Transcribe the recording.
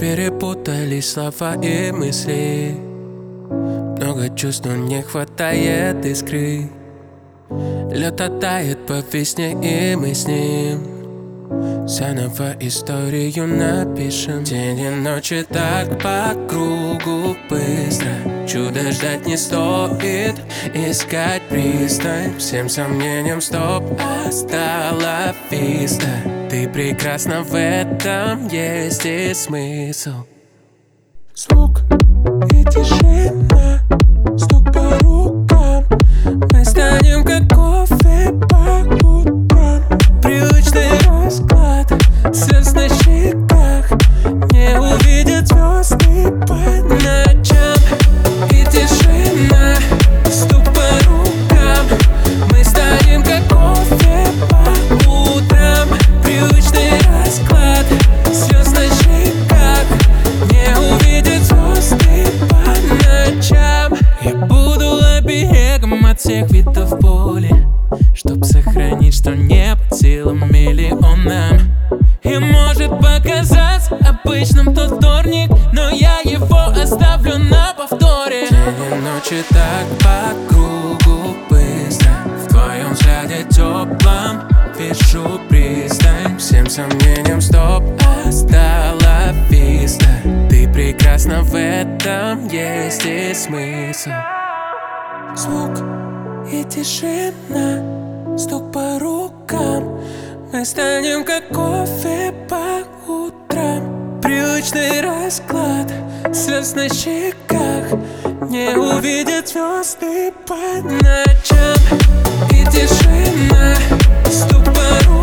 Перепутались слова и мысли. Много чувств, но не хватает искры. Лед оттает по весне, и мы с ним заново историю напишем. День и ночи так по кругу быстро. Чудо ждать не стоит, искать пристань. Всем сомнениям стоп, остала виста. Ты прекрасна, в этом есть и смысл. Звук и тишина, стук по рукам. Мы станем как кофе по утрам. Привычный расклад, слез на щеках. Не увидят звезды по ночам. И тишина, стук по рукам. Мы станем как кофе по утрам. Привычный расклад, слез на щеках. Не увидят звезды по ночам. Я буду оберегом от всех видов боли, чтоб сохранить, что не под силам миллионам. И может показаться обычным тот вторник, но я его оставлю на повторе. День и ночи так по кругу быстро. В твоем взгляде теплом вижу пристань. Всем сомнениям стоп, остала виста. Ты прекрасна, в этом есть и смысл. Звук и тишина, стук по рукам. Мы станем как кофе по утрам. Привычный расклад, слез на щеках. Не увидят звезды по ночам. И тишина, стук по рукам.